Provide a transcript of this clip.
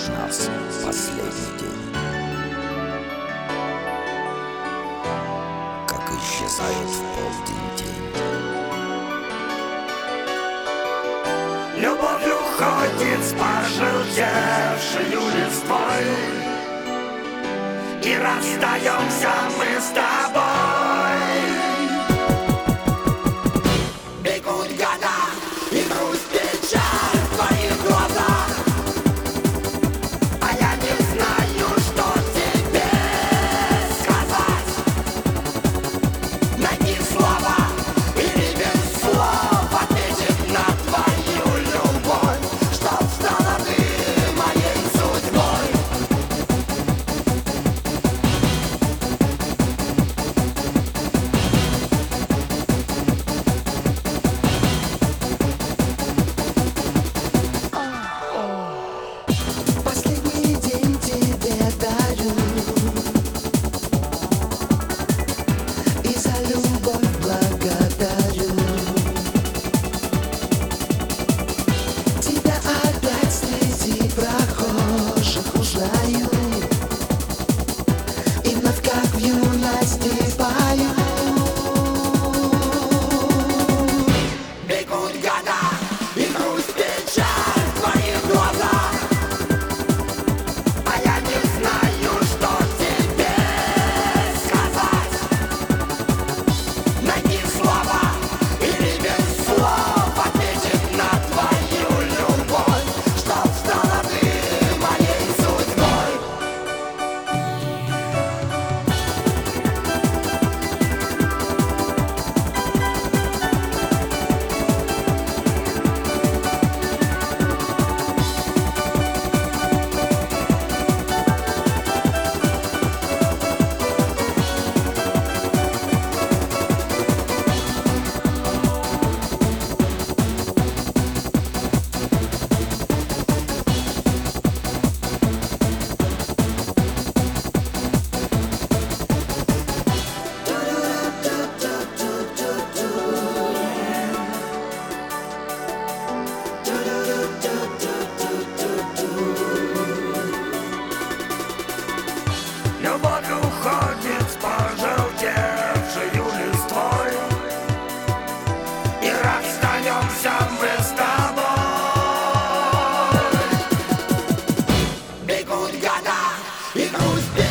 нас последний день. Как исчезает в полдень тень. Любовь уходит с пожелтевшей листвой, и расстаемся мы с тобой. Бегут года, и грусть, печаль в твоих глазах, а я не знаю, что тебе сказать. Найди слова или без слов ответить на твою любовь, чтоб стала ты моей судьбой. Последний день тебе дарю, и за любовь благодарю. Тебя опять среди прохожих узнаю, и вновь как в юности пою. Бегут года, и грусть, печаль в твоих глазах, а я не знаю, что тебе сказать. Найди слова или без слов ответить на твою любовь, чтоб стала ты моей судьбой. Любовь уходит с пожелтевшей листвой, и расстаемся мы с тобой. Бегут года, и грусть